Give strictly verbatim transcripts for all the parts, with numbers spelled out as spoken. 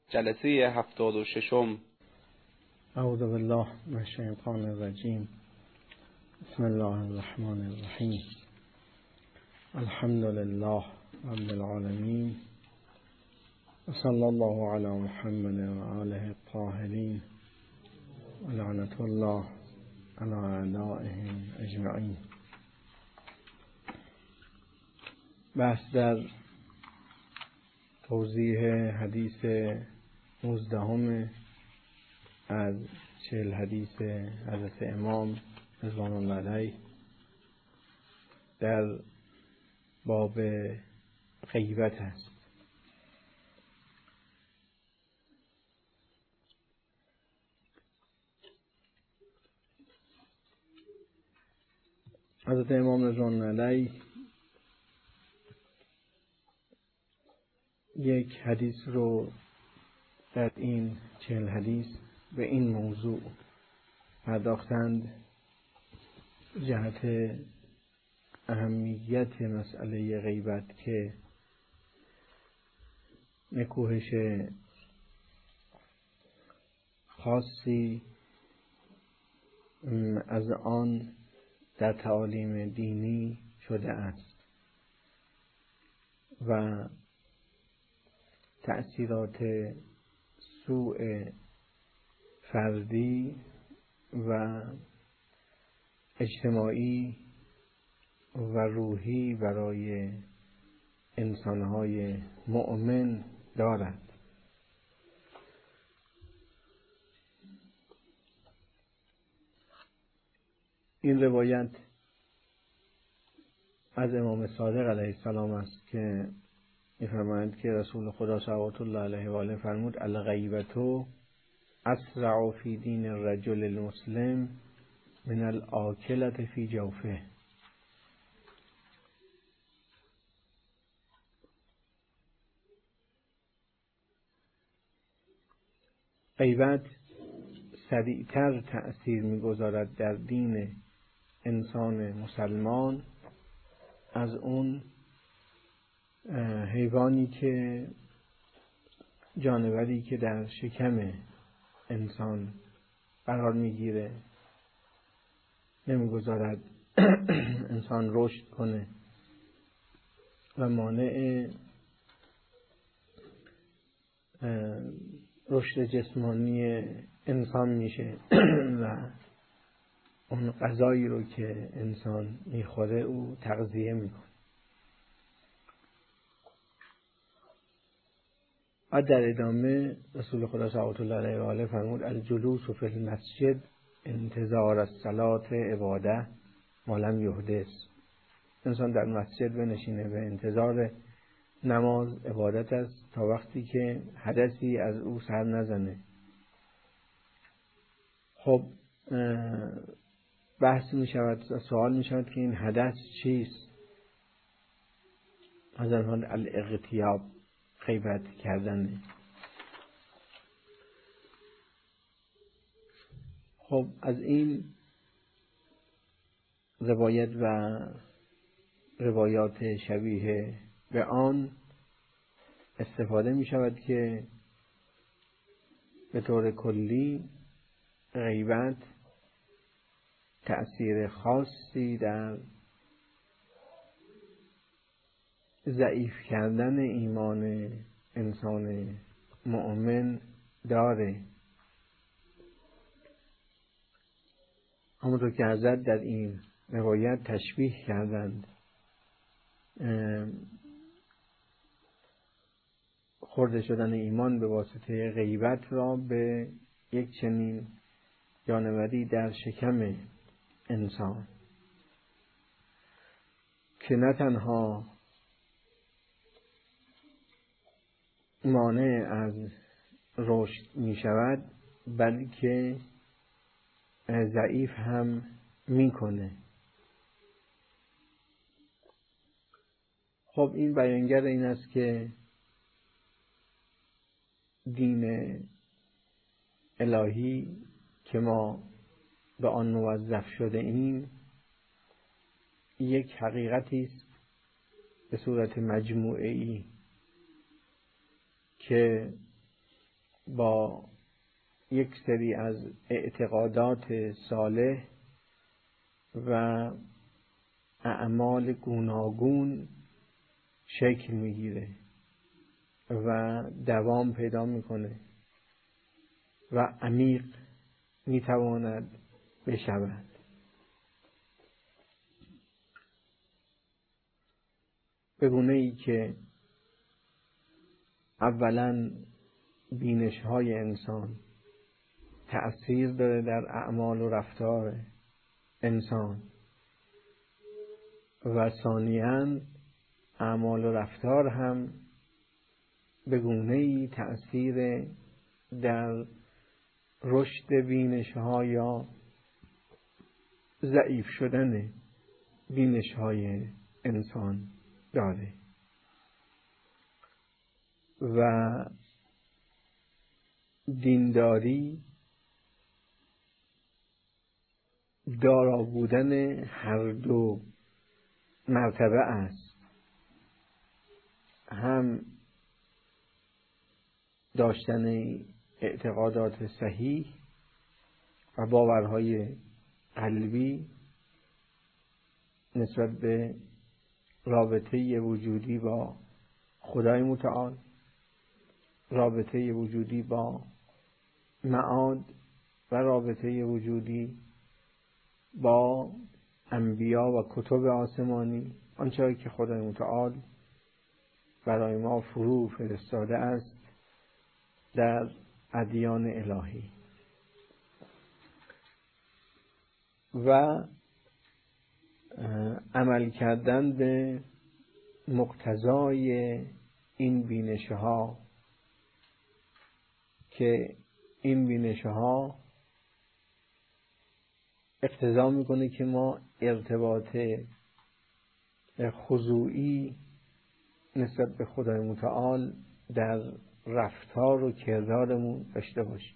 جلسه هفتاد و ششم. اعوذ بالله من الشیطان الرجیم. بسم الله الرحمن الرحیم. الحمد لله رب العالمین و صلی الله علی محمد و آله الطاهرین و لعنت الله علی اعدائهم اجمعین. بحث در توضیح حدیث نوزدهم از چهل حدیث حضرت امام رضوان الله علیه در باب غیبت است. حضرت امام رضوان الله علیه یک حدیث رو در این چهل حدیث به این موضوع پرداختند، جهت اهمیت مسئله غیبت که نکوهش خاصی از آن در تعالیم دینی شده است و تأثیرات سوء فردی و اجتماعی و روحی برای انسانهای مؤمن دارد. این روایت از امام صادق علیه السلام است که می‌فرمایند که رسول خدا صلوات الله علیه و آله فرمود: الغیبة اسرع فی دین الرجل المسلم من الآکلة فی جوفه. غیبت سریعتر تأثیر می‌گذارد در دین انسان مسلمان از اون حیوانی که جانوری که در شکم انسان قرار میگیره، نمیگذارد انسان رشد کنه و مانع رشد جسمانی انسان میشه و اون غذایی رو که انسان میخوره او تغذیه میکنه. و در ادامه رسول خدا صلوات الله علیه و آله فرمود: الجلوس فی المسجد انتظار الصلاة عباده ما لم یحدث. انسان در مسجد بنشینه به انتظار نماز عبادت است تا وقتی که حدثی از او سر نزنه. خب بحث می شود، سوال می شود که این حدث چیست؟ از آن الاغتیاب، غیبت کردن. خب از این روایت و روایات شبیه به آن استفاده می شود که به طور کلی غیبت تأثیر خاصی در ضعیف کردن ایمان انسان مؤمن داره. همونطور که حضرت در این روایت تشبیه کردند، خورده شدن ایمان به واسطه غیبت را به یک چنین جانوری در شکم انسان که نه تنها مانع از رشد می شود بلکه ضعیف هم می کنه. خب این بیانگر این است که دین الهی که ما به آن موظف شده ایم یک حقیقتی است به صورت مجموعه‌ای که با یک سری از اعتقادات صالح و اعمال گوناگون شکل میگیره و دوام پیدا میکنه و عمیق میتواند بشود. به گونه‌ای که اولا بینش‌های انسان تأثیر داره در اعمال و رفتار انسان و ثانیاً اعمال و رفتار هم به گونه‌ای تأثیر در رشد بینش‌ها یا ضعیف شدن بینش‌های انسان داره. و دینداری دارا بودن هر دو مرتبه است، هم داشتن اعتقادات صحیح و باورهای قلبی نسبت به رابطه وجودی با خدای متعال، رابطه وجودی با معاد و رابطه وجودی با انبیا و کتب آسمانی، آنچه که خدای متعال برای ما فرو فرستاده است در ادیان الهی. و عمل کردن به مقتضای این بینش‌ها که این بینش‌ها اقتضا میکنه که ما ارتباط خضوعی نسبت به خدای متعال در رفتار و کردارمون داشته باشیم.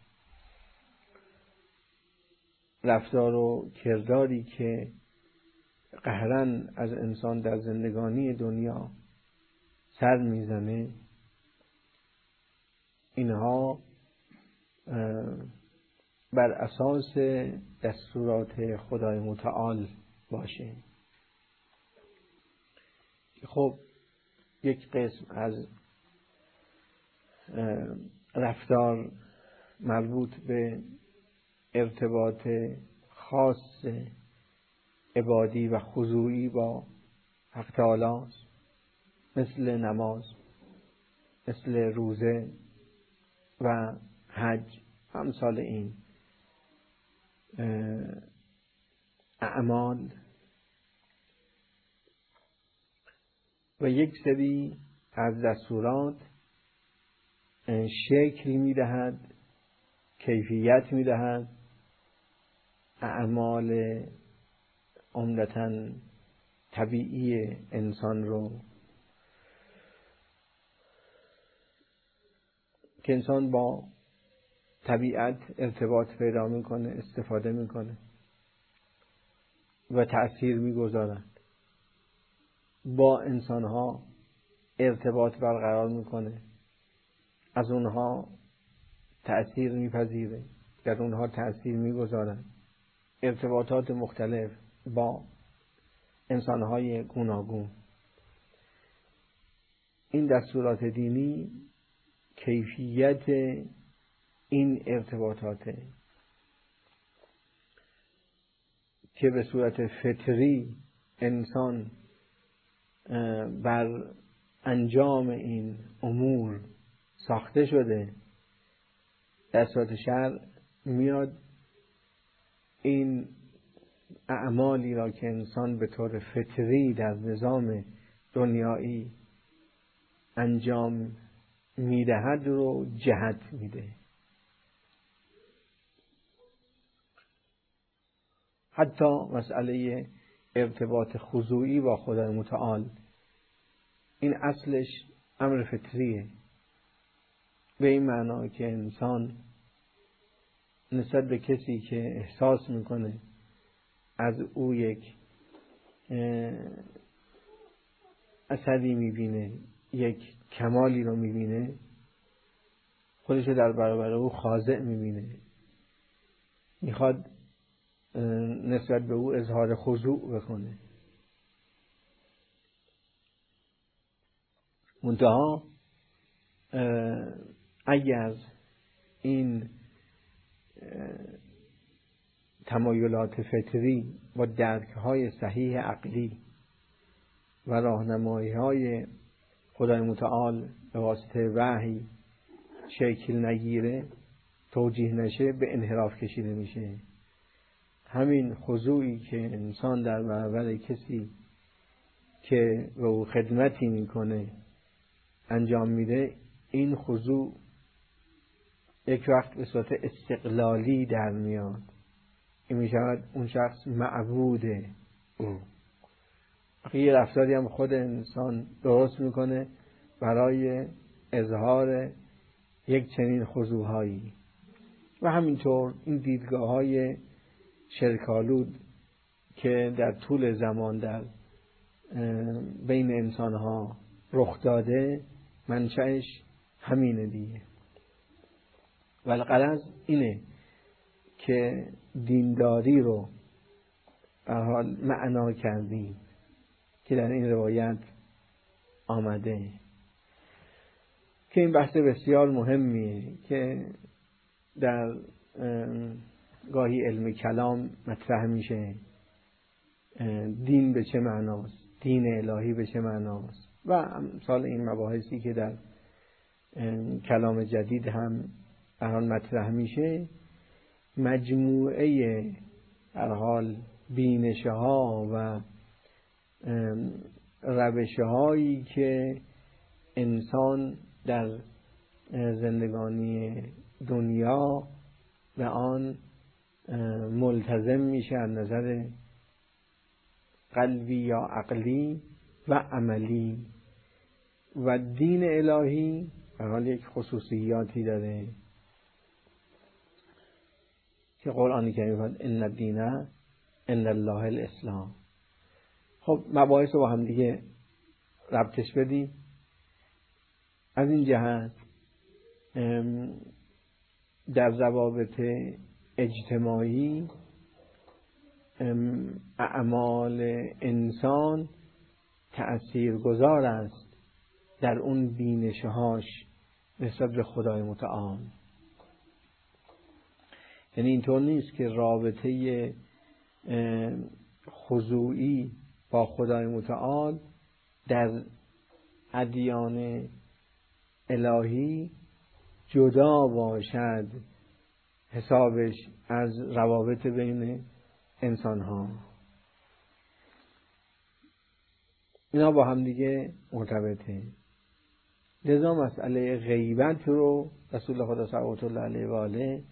رفتار و کرداری که قهرن از انسان در زندگانی دنیا سر میزنه، اینها بر اساس دستورات خدای متعال باشه. خب یک قسم از رفتار مربوط به ارتباط خاص عبادی و خضوعی با حق تعالی است، مثل نماز، مثل روزه و حج، امثال این اعمال. و یک سری از دستورات شکل میدهد، کیفیت میدهد اعمال عمدتاً طبیعی انسان رو، که انسان با طبیعت ارتباط پیدا میکنه، استفاده میکنه و تأثیر میگذارد، با انسانها ارتباط برقرار میکنه، از اونها تأثیر میپذیره، در اونها تأثیر میگذارد. ارتباطات مختلف با انسانهای گوناگون. این دستورات دینی کیفیت این ارتباطاته که به صورت فطری انسان بر انجام این امور ساخته شده. در صورت شرع میاد این اعمالی را که انسان به طور فطری در نظام دنیایی انجام میدهد رو جهت میده. حتی مسئله ارتباط خضوعی با خدای متعال، این اصلش امر فطریه، به این معنا که انسان نسبت به کسی که احساس میکنه از او یک اثری میبینه، یک کمالی رو میبینه، خودش رو در برابر او خاضع میبینه، میخواد نسبت به او اظهار خضوع بکنه. منتها اگر این تمایلات فطری با درک‌های صحیح عقلی و راهنمایی‌های خدای متعال به واسطه وحی شکل نگیره، توجیه نشه، به انحراف کشیده میشه. همین خضوعی که انسان در برابر کسی که به او خدمتی میکنه انجام میده، این خضوع یک وقت به صورت استقلالی در میاد، این میشود اون شخص معبوده. یه رفتاری هم خود انسان درست میکنه برای اظهار یک چنین خضوعهایی. و همینطور این دیدگاه های شرک‌آلود که در طول زمان در بین انسان ها رخ داده، منشأش همینه دیگه. ولی غرض اینه که دینداری رو به حال معنا کردیم که در این روایت آمده، که این بحث بسیار مهمیه که در گاهی علم کلام مطرح میشه. دین به چه معناست؟ دین الهی به چه معناست؟ و امثال این مباحثی که در کلام جدید هم به حال مطرح میشه، مجموعه هر حال بینش‌ها و روش‌هایی که انسان در زندگانی دنیا به آن ملتزم میشه از نظر قلبی یا عقلی و عملی. و دین الهی به حال یک خصوصیاتی داره که قرآن کریم فرمود ان الدین عند الله الاسلام. خب مباحث رو با هم دیگه ربطش بدیم. از این جهت در روابط اجتماعی اعمال انسان تأثیرگذار است در اون بینش‌هاش نسبت به خدای متعال. یعنی اینطور نیست که رابطه خضوعی با خدای متعال در ادیان الهی جدا باشد حسابش از روابط بین انسان ها. اینا با هم دیگه مرتبطه. لذا مسئله غیبت رو رسول خدا صلوات الله علیه و آله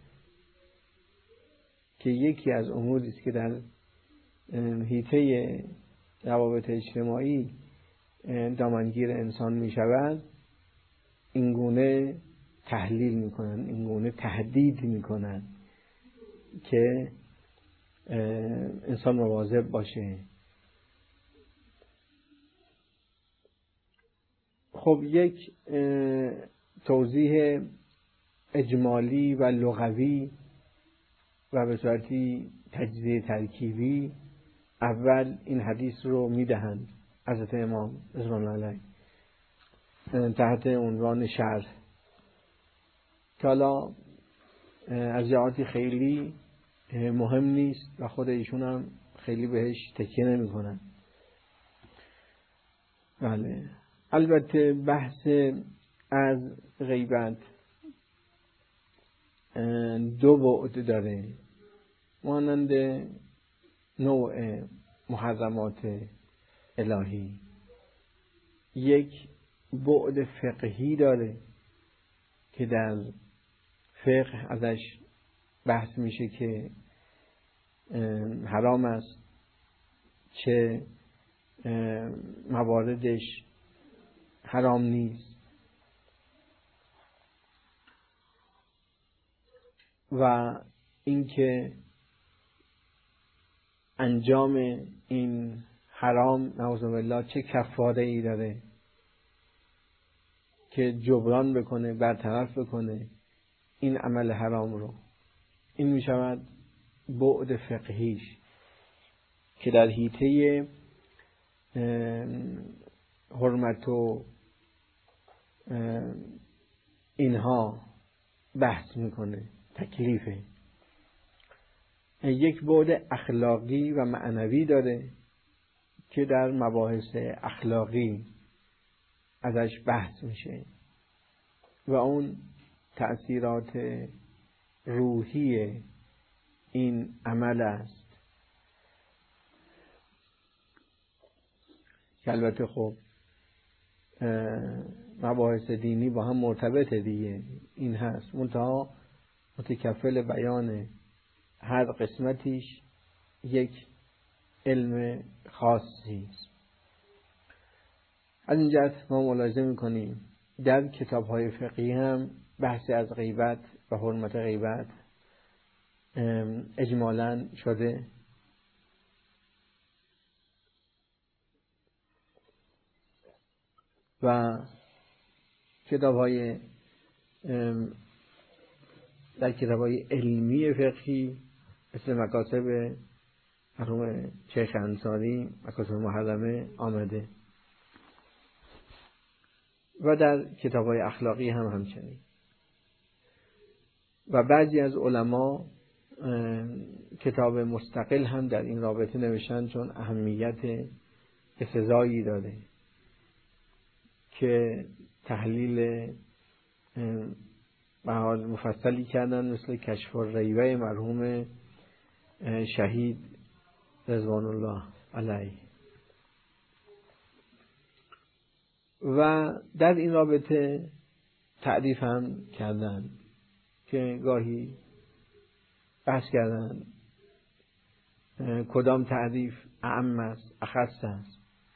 که یکی از اموری است که در حیطه روابط اجتماعی دامنگیر انسان می شود، اینگونه تحلیل می کنن، اینگونه تهدید می کنن که انسان مواظب باشه. خب یک توضیح اجمالی و لغوی و به صورتی تجزیه ترکیبی اول این حدیث رو میدهند حضرت امام رضوان الله علیه تحت عنوان شرح، که حالا از جهاتی خیلی مهم نیست و خود ایشون هم خیلی بهش تکیه نمی کنن. بله، البته بحث از غیبت دو بعد داره، مانند نوع محرمات الهی. یک بعد فقهی داره که در فقه ازش بحث میشه که حرام است، چه مواردش حرام نیست. و اینکه انجام این حرام نعوذ بالله چه کفاره ای داره که جبران بکنه، برطرف بکنه این عمل حرام رو. این می شود بعد فقهیش که در حیطه حرمت و اینها بحث میکنه، تکلیفه. یک بعد اخلاقی و معنوی داره که در مباحث اخلاقی ازش بحث میشه و اون تأثیرات روحی این عمل است که البته خب مباحث دینی با هم مرتبطه دیگه، این هست منتها متکفل بیان هر قسمتیش یک علم خاصی است. از این جهت ما ملاحظه میکنیم در کتاب‌های فقهی هم بحثی از غیبت و حرمت غیبت اجمالاً شده و کتاب‌های در کتاب‌های علمی فقهی مثل مکاتب مرحوم شیخ انصاری، مکاتب محرمه آمده و در کتاب‌های اخلاقی هم همچنین. و بعضی از علما کتاب مستقل هم در این رابطه نوشتن چون اهمیت اقتضایی داره که تحلیل به حال مفصلی کردن، مثل کشف الریبه مرحوم شهید رضوان الله علیه. و در این رابطه تعریف هم کردن که گاهی بحث کردن کدام تعریف اعم است، اخص است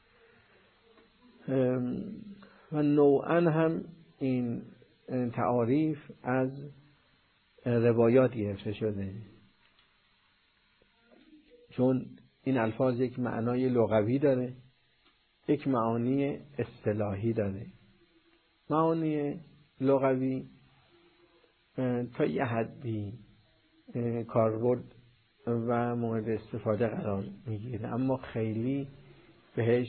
و نوعا هم این تعاریف از روایات گرفته شده، چون این الفاظ یک معنای لغوی داره، یک معانی اصطلاحی داره. معانی لغوی تا یه حدی کاربرد و مورد استفاده قرار میگیره، اما خیلی بهش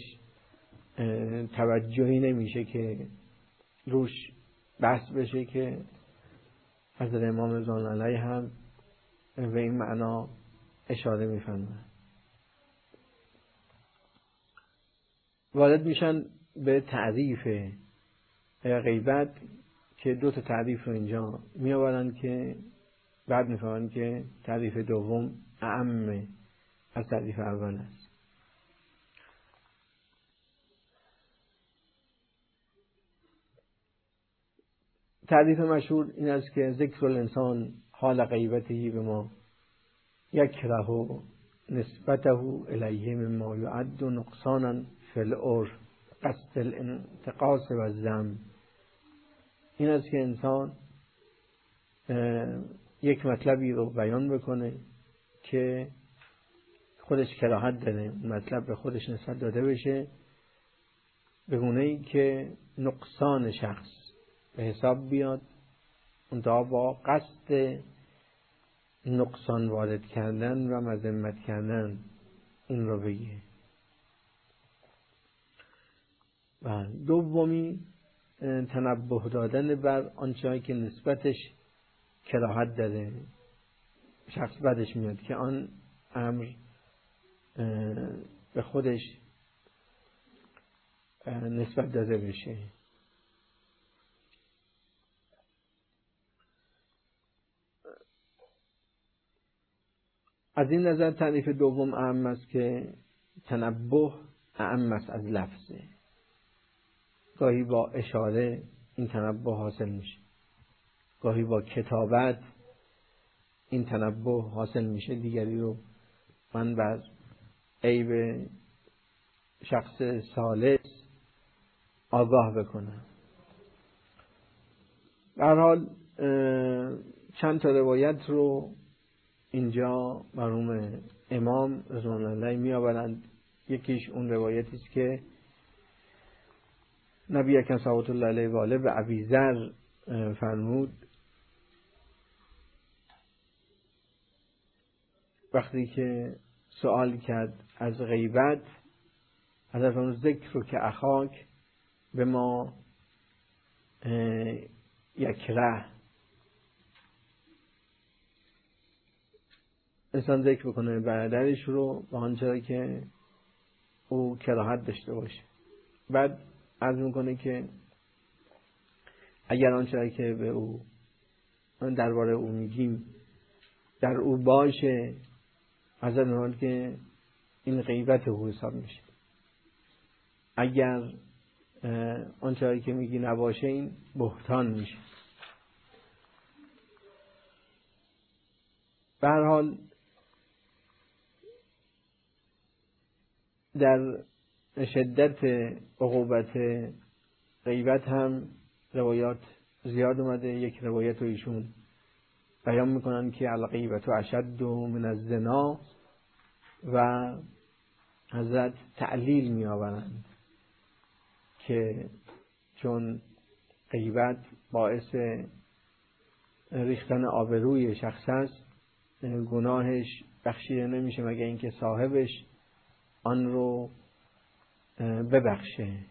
توجهی نمیشه که روش بحث بشه که حضرت امام رضوان الله علیه هم به این معنا اشاره میفرمایند. وارد میشن به تعریف غیبت که دو تا تعریف رو اینجا میآورن که بعد میفهمن که تعریف دوم اعم از تعریف اول است. تعریف مشهور این است که ذکر الانسان حال غیبته به ما یکره نسبته الیه مما یعد نقصانا فی العرف قصد الانتقاص و الذم. این است که انسان یک مطلبی رو بیان بکنه که خودش کراهت داره مطلب به خودش نسبت داده بشه به گونه‌ای که نقصان شخص به حساب بیاد، منتها با قصد نقصان وارد کردن و مذمت کردن این رو بگه. و دومی تنبه دادن بر آنچه‌ای که نسبتش کراهت داره، شخص بدش میاد که آن امر به خودش نسبت داده بشه. از این نظر تعریف دوم اعم است که تنبه اعم است از لفظه. گاهی با اشاره این تنبه حاصل میشه، گاهی با کتابت این تنبه حاصل میشه، دیگری رو من بر عیب شخص ثالث آگاه بکنم. به هر حال چند تا روایت رو اینجا مرحوم امام رضوان الله علیه می آورند. یکیش اون روایتی است که نبی اکرم صلی الله علیه و آله به ابی ذر فرمود وقتی که سوال کرد از غیبت، حضرت اون ذکر رو که اخاک به ما یکره، انسان ذکر بکنه برادرش رو با آنچه که او کراهت داشته باشه. بعد عرض میکنه که اگر آنچه که به او درباره او میگیم در او باشه، حضرت میگه که این غیبت او حساب میشه. اگر آنچه که میگی نباشه، این بهتان میشه. به هر حال در شدت عقوبت غیبت هم روایات زیاد اومده. یک روایت رو ایشون بیان میکنن که الغیبت اشد من الزنا و حضرت تعلیل میآورند که چون غیبت باعث ریختن آبروی شخص است، گناهش بخشیده نمیشه مگر اینکه صاحبش آن رو ببخشه.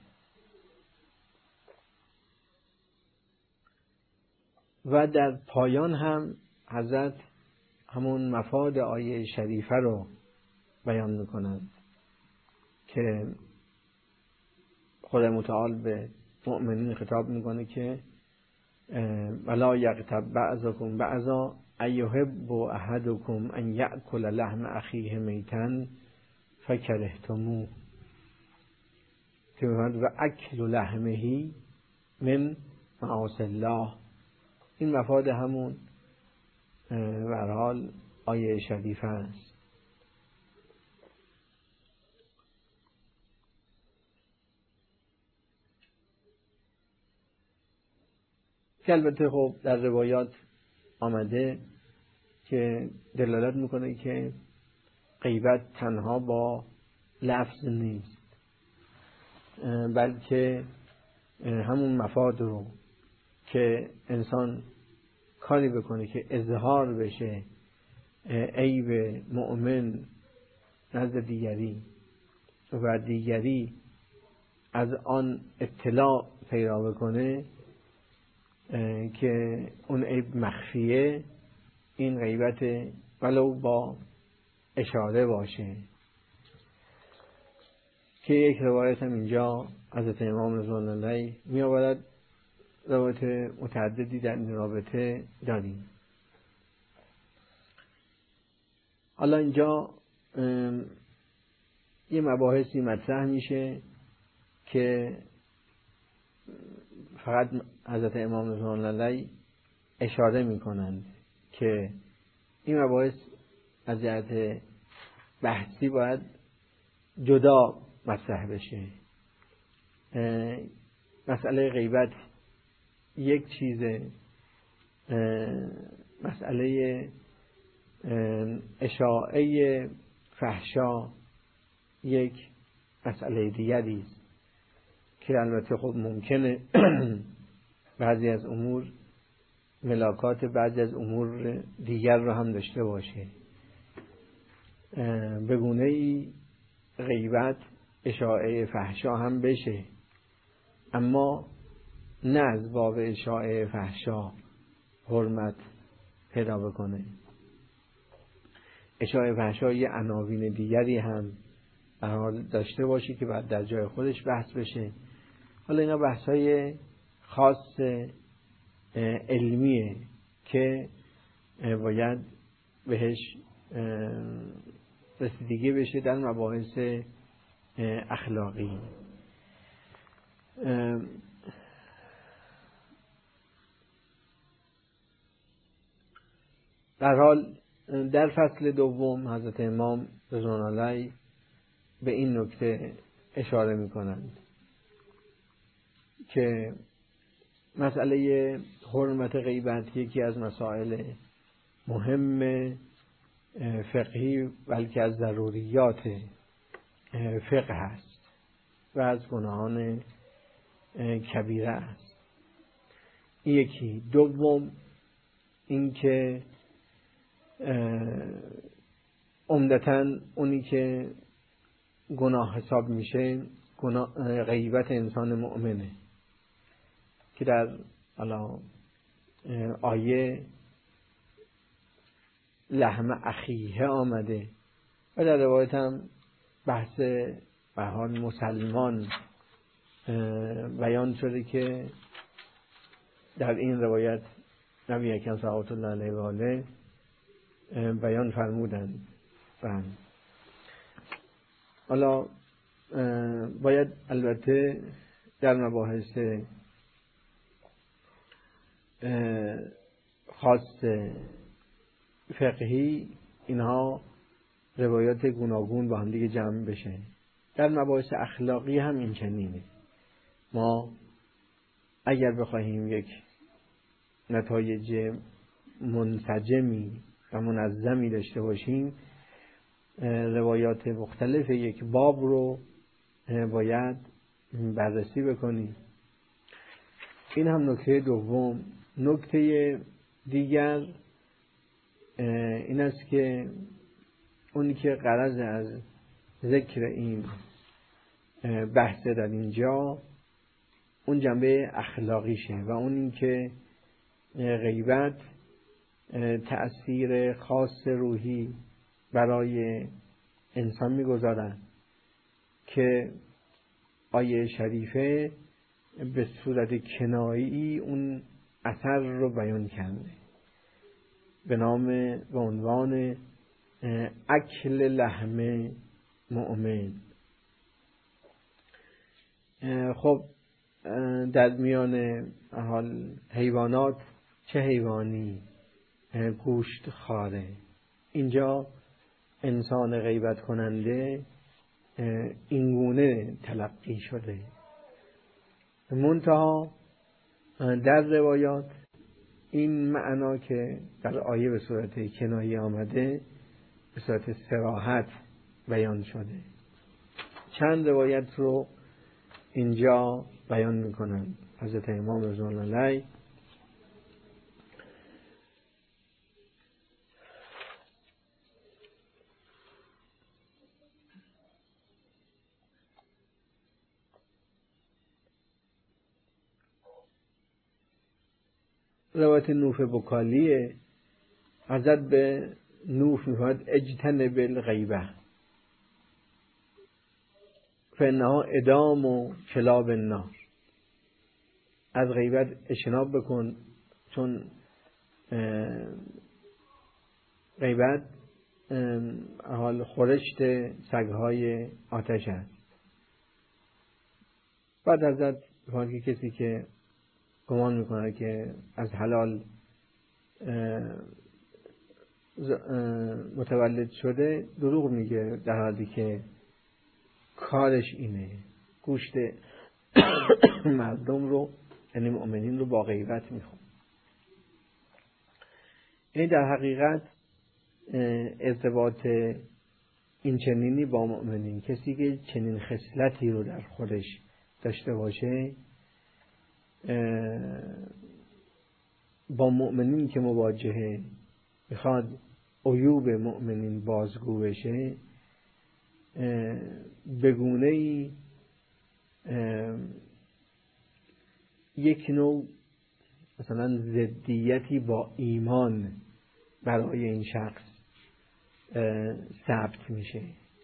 و در پایان هم حضرت همون مفاد آیه شریفه رو بیان میکنند که خدای متعال به مؤمنین خطاب میکنه که ولا یغتب بعضکم بعضا ایحب احدکم ان یأکل لحم اخیه میتا فکرهتموه، که میگوید و اکل لحمه من معاصی الله. این مفاد همون به هر حال آیه شریفه است. که البته خب در روایات آمده که دلالت میکنه که غیبت تنها با لفظ نیست، بلکه همون مفاد رو که انسان کاری بکنه که اظهار بشه عیب مؤمن نزد دیگری و دیگری از آن اطلاع پیدا بکنه که اون عیب مخفیه، این غیبت ولو با اشاره باشه. که یک روایت هم اینجا حضرت امام رضوان الله علیه می آورد. روایت متعددی در این رابطه داریم. حالا اینجا یه مباحثی مطرح میشه که فقط حضرت امام رضوان الله علیه اشاره میکنند که این مباحث از جهت بحثی باید جدا مطرح بشه. مسئله غیبت یک چیزه، مسئله اشاعه فحشا یک مسئله دیگری است که البته خود ممکنه بعضی از امور ملاکات بعضی از امور دیگر رو هم داشته باشه. به گونه‌ای غیبت اشاعه فحشا هم بشه، اما نه از باب اشاعه فحشا حرمت پیدا بکنه. اشاعه فحشا یه عناوین دیگری هم به حال داشته باشه که بعد در جای خودش بحث بشه. حالا اینا بحث‌های خاص علمیه که باید بهش رسیدگی بشه در مباحث اخلاقی. در حال در فصل دوم حضرت امام رضوان الله علیه به این نکته اشاره می کنند که مسئله حرمت غیبت یکی از مسائل مهم فقهی بلکه از ضروریات فقه است و از گناهان کبیره است. یکی. دوم اینکه عمدتاً اونی که گناه حساب میشه گناه غیبت انسان مؤمنه که در حالا آیه لحم اخیه آمده و در روایت هم بحث به حال مسلمان بیان شده که در این روایت نبی اکرم صلوات الله علیه و آله بیان فرمودند. حالا باید البته در مباحث خاص فقهی اینها روایات گوناگون با هم دیگه جمع بشه. در مباحث اخلاقی هم این چنینه. ما اگر بخواهیم یک نتایج منسجمی و منظمی داشته باشیم روایات مختلف یک باب رو باید بررسی بکنیم. این هم نکته دوم. نکته دیگر این است که اونی که غرض از ذکر این بحث در اینجا اون جنبه اخلاقیشه و اون این که غیبت تأثیر خاص روحی برای انسان میگذارن که آیه شریفه به صورت کنایه‌ای اون اثر رو بیان کرده به نام و عنوان اکل لحم مؤمن. خب در میان حال حیوانات چه حیوانی گوشت خواره؟ اینجا انسان غیبت کننده اینگونه تلقی شده. منتها در روایات این معنا که در آیه به صورت کنایه آمده به صورت صراحت بیان شده. چند روایت رو اینجا بیان میکنن. حضرت امام رضوان الله علیه روایت نوف بکالیه. حضرت به نوف میفرماید اجتنب الغیبه فانها ادام و کلاب النار. از غیبت اجتناب بکن چون غیبت حال خورشت سگهای آتش است. بعد حضرت فرمود که کسی که گمان میکنه که از حلال متولد شده دروغ میگه، در حالی که کارش اینه گوشت مردم رو یعنی مؤمنین رو با غیبت میخواد. این در حقیقت ارتباط این چنینی با مؤمنین، کسی که چنین خصلتی رو در خودش داشته باشه با مؤمنین که مواجهه میخواد عیوب مؤمنین بازگو بشه به گونه‌ای یک نوع مثلا ضدیتی با ایمان برای این شخص ثبت میشه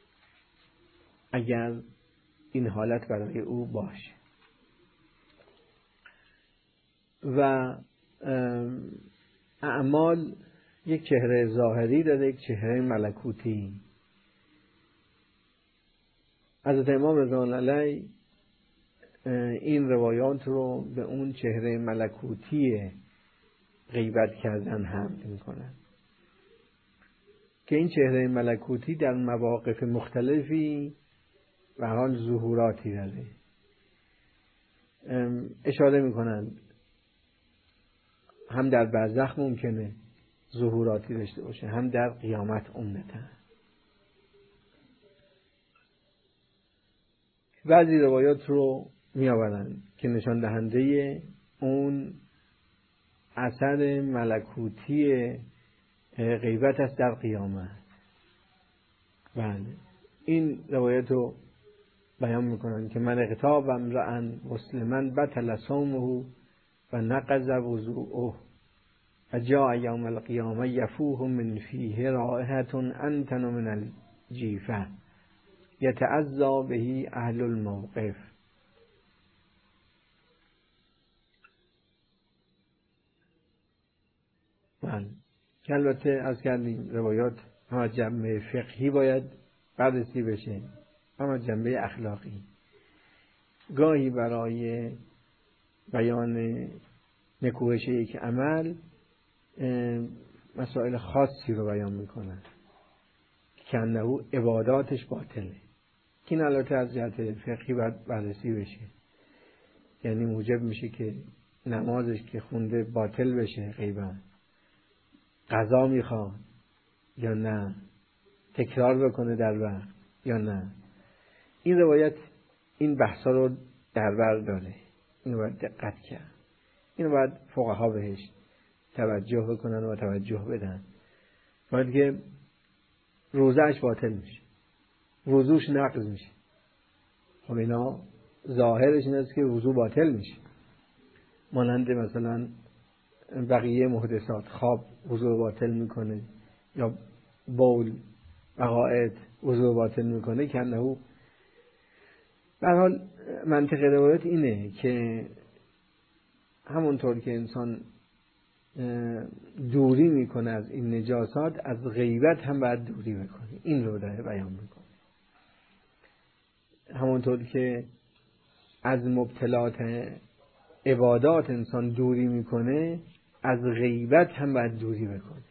اگر این حالت برای او باشه. و اعمال یک چهره ظاهری داره، یک چهره ملکوتی. حضرت امام رضوان الله علیه این روایات رو به اون چهره ملکوتی غیبت کردن حمل میکنن که این چهره ملکوتی در مواقف مختلفی به حال ظهوراتی داره. اشاره میکنن هم در برزخ ممکنه ظهوراتی داشته باشه، هم در قیامت عمدتاً. بعضی روایات رو می آورن که نشان دهنده اون اثر ملکوتی غیبت است در قیامت. بله این روایت رو بیان میکنن که من اغتاب امرأ مسلما بطل صومه و نقض وضوءه و جاء یوم القیامه یفوه من فیه رائحة انتن من الجیفه یتعزا به اهل الموقف. بله که البته از کردیم روایات هم از جنبه فقهی باید بررسی بشه هم از جنبه اخلاقی. گاهی برای بیان نکوهش یک عمل مسائل خاصی رو بیان میکنن که انه عباداتش باطله. این البته از جهت فقهی باید بررسی بشه، یعنی موجب میشه که نمازش که خونده باطل بشه غیبا، قضا میخواد یا نه، تکرار بکنه در وقت یا نه. این روایت این بحثا رو در بر داره، اینو باید دقت کرد، اینو باید فقها بهش توجه بکنن و توجه بدن. باید که روزهش باطل میشه، وضوش نقض میشه. خب اینا ظاهرش این است که وضو باطل میشه، مانند مثلا بقیه محدثات، خواب وضو باطل میکنه یا بول عقائد وضو باطل میکنه که انه به هر حال منطق روایت اینه که همونطور که انسان دوری میکنه از این نجاسات، از غیبت هم باید دوری بکنه. این رو داره بیان میکنه. همونطور که از مبتلات عبادات انسان دوری میکنه، از غیبت هم باید دوری بکنه.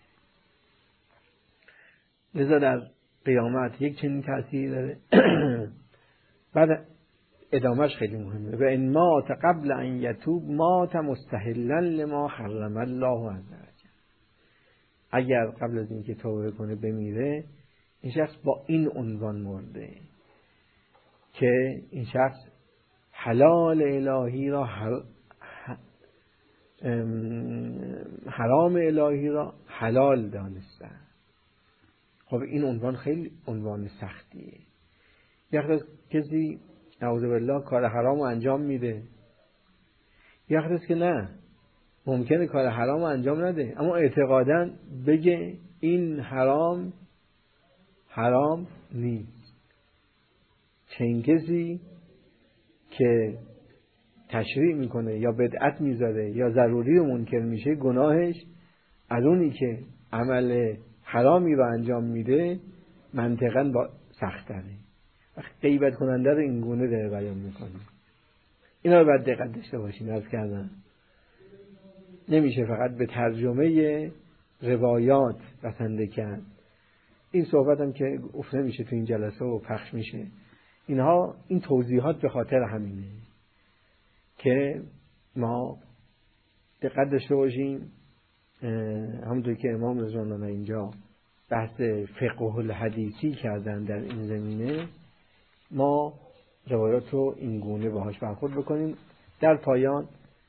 لذا در قیامت یک چنین تأثیری داره. بعد ادامهش خیلی مهمه. و ان مات قبل ان یتوب مات مستحلا لما حرم الله عز وجل. اگر قبل از اینکه توبه کنه بمیره، این شخص با این عنوان مرده که این شخص حلال الهی را حرام الهی را حلال دانسته. خب این عنوان خیلی عنوان سختیه. یک کسی نعوذ بالله کار حرام رو انجام میده، یک کسی که نه، ممکنه کار حرام رو انجام نده اما اعتقادا بگه این حرام حرام نیست. چنین کسی که تشریع میکنه یا بدعت میذاره یا ضروری رو منکر میشه، گناهش از اونی که عمل حرامی رو انجام میده منطقاً با سخت‌تره. وقت غیبت کننده رو این گونه داره بیان میکنه. اینا رو باید دقت داشته باشین. عرض کردم نمیشه فقط به ترجمه روایات بسنده کرد. این صحبت هم که گفته میشه تو این جلسه و پخش میشه، اینها این توضیحات به خاطر همینه که ما دقت داشته باشیم. همونطور که امام رضوان الله اینجا بحث فقه الحدیثی کردن در این زمینه، ما روایات رو این گونه باهاش برخورد بکنیم. در پایان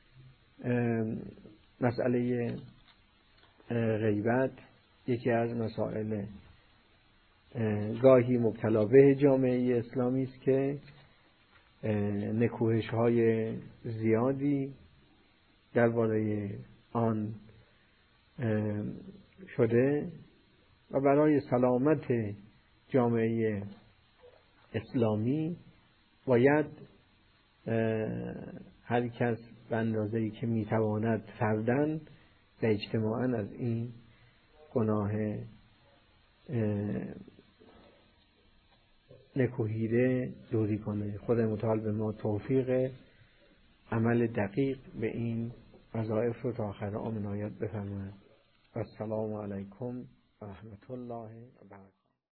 مسئله غیبت یکی از مسائل گاهی مبتلا به جامعه اسلامی است که نکوهش های زیادی درباره آن شده و برای سلامت جامعه اسلامی باید هر کس به اندازه‌ای که میتواند فرداً و اجتماعاً از این گناه نکوهیده دوری کنه. خدای متعال به ما توفیق عمل دقیق به این وظایف رو تا آخر عمر عنایت بفرماید. السلام علیکم و رحمت الله و برکاته.